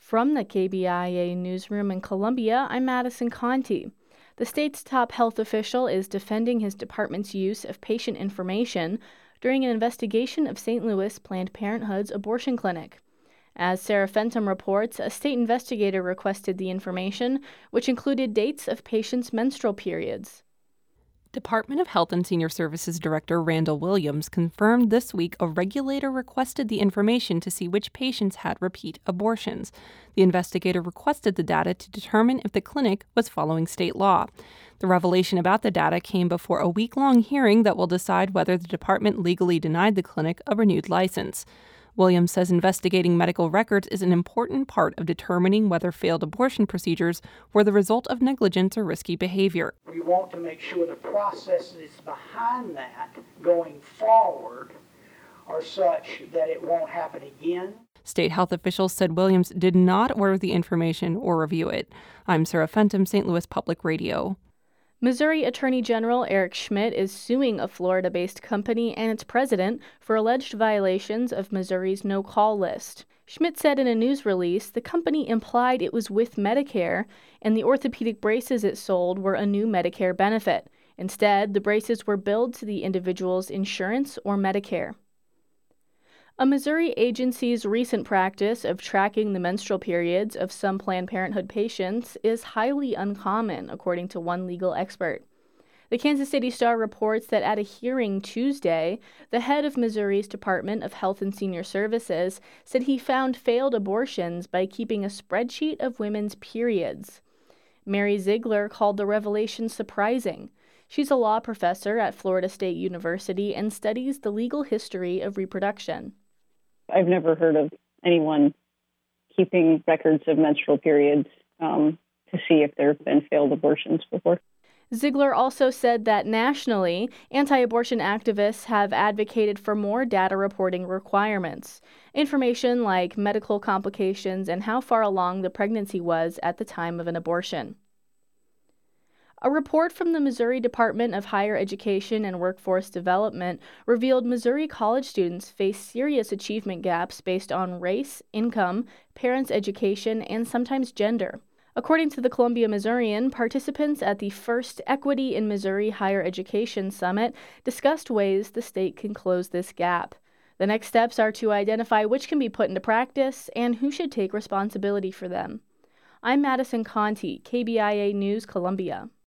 From the KBIA newsroom in Columbia, I'm Madison Conti. The state's top health official is defending his department's use of patient information during an investigation of St. Louis Planned Parenthood's abortion clinic. As Sarah Fenton reports, a state investigator requested the information, which included dates of patients' menstrual periods. Department of Health and Senior Services Director Randall Williams confirmed this week a regulator requested the information to see which patients had repeat abortions. The investigator requested the data to determine if the clinic was following state law. The revelation about the data came before a week-long hearing that will decide whether the department legally denied the clinic a renewed license. Williams says investigating medical records is an important part of determining whether failed abortion procedures were the result of negligence or risky behavior. We want to make sure the processes behind that going forward are such that it won't happen again. State health officials said Williams did not order the information or review it. I'm Sarah Fenton, St. Louis Public Radio. Missouri Attorney General Eric Schmitt is suing a Florida-based company and its president for alleged violations of Missouri's no-call list. Schmitt said in a news release the company implied it was with Medicare and the orthopedic braces it sold were a new Medicare benefit. Instead, the braces were billed to the individual's insurance or Medicare. A Missouri agency's recent practice of tracking the menstrual periods of some Planned Parenthood patients is highly uncommon, according to one legal expert. The Kansas City Star reports that at a hearing Tuesday, the head of Missouri's Department of Health and Senior Services said he found failed abortions by keeping a spreadsheet of women's periods. Mary Ziegler called the revelation surprising. She's a law professor at Florida State University and studies the legal history of reproduction. I've never heard of anyone keeping records of menstrual periods to see if there have been failed abortions before. Ziegler also said that nationally, anti-abortion activists have advocated for more data reporting requirements. Information like medical complications and how far along the pregnancy was at the time of an abortion. A report from the Missouri Department of Higher Education and Workforce Development revealed Missouri college students face serious achievement gaps based on race, income, parents' education, and sometimes gender. According to the Columbia Missourian, participants at the first Equity in Missouri Higher Education Summit discussed ways the state can close this gap. The next steps are to identify which can be put into practice and who should take responsibility for them. I'm Madison Conti, KBIA News, Columbia.